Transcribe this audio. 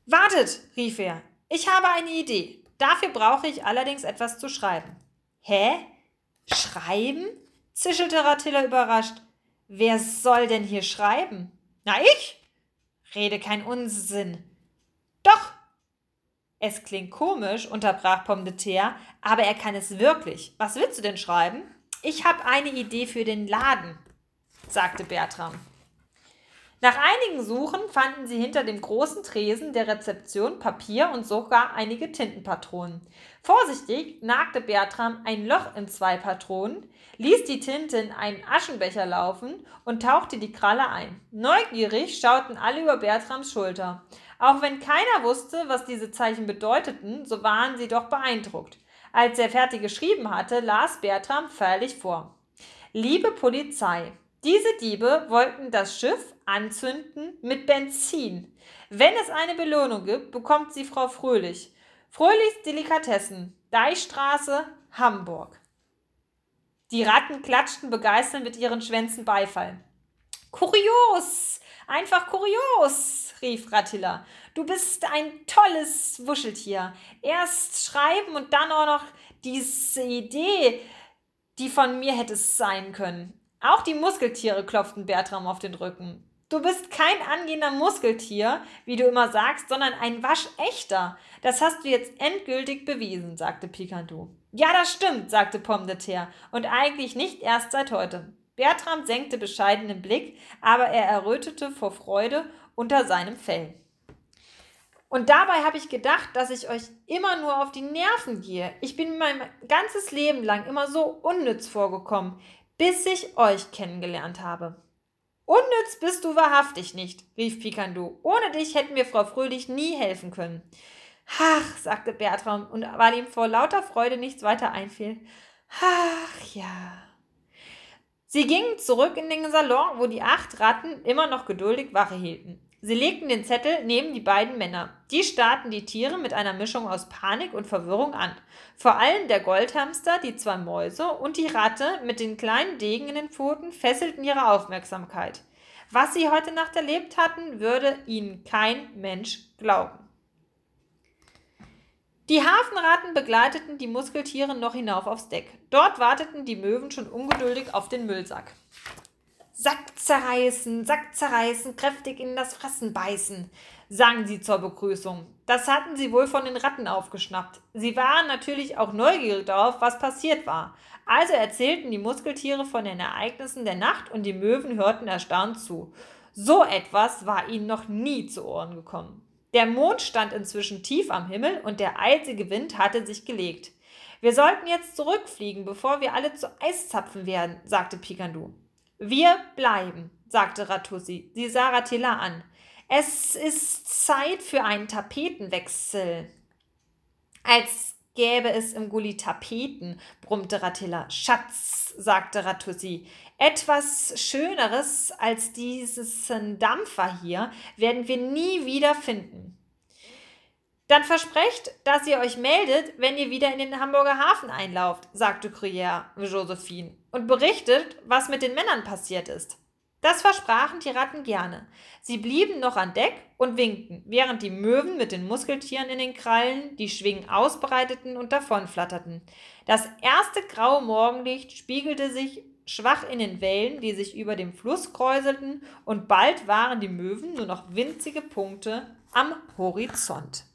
Wartet, rief er, ich habe eine Idee. Dafür brauche ich allerdings etwas zu schreiben. Hä? Schreiben? Zischelte Ratilla überrascht. Wer soll denn hier schreiben? Na, ich? Rede kein Unsinn. Doch! Es klingt komisch, unterbrach Pomme de Terre, aber er kann es wirklich. Was willst du denn schreiben? Ich habe eine Idee für den Laden, sagte Bertram. Nach einigen Suchen fanden sie hinter dem großen Tresen der Rezeption Papier und sogar einige Tintenpatronen. Vorsichtig nagte Bertram ein Loch in 2 Patronen, ließ die Tinte in einen Aschenbecher laufen und tauchte die Kralle ein. Neugierig schauten alle über Bertrams Schulter. Auch wenn keiner wusste, was diese Zeichen bedeuteten, so waren sie doch beeindruckt. Als er fertig geschrieben hatte, las Bertram feierlich vor. Liebe Polizei, diese Diebe wollten das Schiff anzünden mit Benzin. Wenn es eine Belohnung gibt, bekommt sie Frau Fröhlich. Fröhlichs Delikatessen, Deichstraße, Hamburg. Die Ratten klatschten begeistert mit ihren Schwänzen Beifall. Kurios, einfach kurios, rief Ratilla. Du bist ein tolles Wuscheltier. Erst schreiben und dann auch noch diese Idee, die von mir hätte es sein können. Auch die Muskeltiere klopften Bertram auf den Rücken. Du bist kein angehender Muskeltier, wie du immer sagst, sondern ein waschechter. Das hast du jetzt endgültig bewiesen, sagte Pikandou. Ja, das stimmt, sagte Pomme de Terre, und eigentlich nicht erst seit heute. Bertram senkte bescheiden den Blick, aber er errötete vor Freude unter seinem Fell. Und dabei habe ich gedacht, dass ich euch immer nur auf die Nerven gehe. Ich bin mein ganzes Leben lang immer so unnütz vorgekommen, bis ich euch kennengelernt habe. Unnütz bist du wahrhaftig nicht, rief Pikandou. Ohne dich hätten wir Frau Fröhlich nie helfen können. Ach, sagte Bertram, und weil ihm vor lauter Freude nichts weiter einfiel. Ach ja. Sie gingen zurück in den Salon, wo die 8 Ratten immer noch geduldig Wache hielten. Sie legten den Zettel neben die beiden Männer. Die starrten die Tiere mit einer Mischung aus Panik und Verwirrung an. Vor allem der Goldhamster, die 2 Mäuse und die Ratte mit den kleinen Degen in den Pfoten fesselten ihre Aufmerksamkeit. Was sie heute Nacht erlebt hatten, würde ihnen kein Mensch glauben. Die Hafenratten begleiteten die Muskeltiere noch hinauf aufs Deck. Dort warteten die Möwen schon ungeduldig auf den Müllsack. Sack zerreißen, kräftig in das Fressen beißen, sangen sie zur Begrüßung. Das hatten sie wohl von den Ratten aufgeschnappt. Sie waren natürlich auch neugierig darauf, was passiert war. Also erzählten die Muskeltiere von den Ereignissen der Nacht und die Möwen hörten erstaunt zu. So etwas war ihnen noch nie zu Ohren gekommen. Der Mond stand inzwischen tief am Himmel und der eisige Wind hatte sich gelegt. Wir sollten jetzt zurückfliegen, bevor wir alle zu Eiszapfen werden, sagte Pikandou. Wir bleiben, sagte Ratussi. Sie sah Ratilla an. Es ist Zeit für einen Tapetenwechsel. Als gäbe es im Gully Tapeten, brummte Ratilla. Schatz, sagte Ratussi. Etwas Schöneres als diesen Dampfer hier werden wir nie wieder finden. Dann versprecht, dass ihr euch meldet, wenn ihr wieder in den Hamburger Hafen einlauft, sagte Gruyère Josephine, und berichtet, was mit den Männern passiert ist. Das versprachen die Ratten gerne. Sie blieben noch an Deck und winkten, während die Möwen mit den Muskeltieren in den Krallen die Schwingen ausbreiteten und davonflatterten. Das erste graue Morgenlicht spiegelte sich schwach in den Wellen, die sich über dem Fluss kräuselten, und bald waren die Möwen nur noch winzige Punkte am Horizont.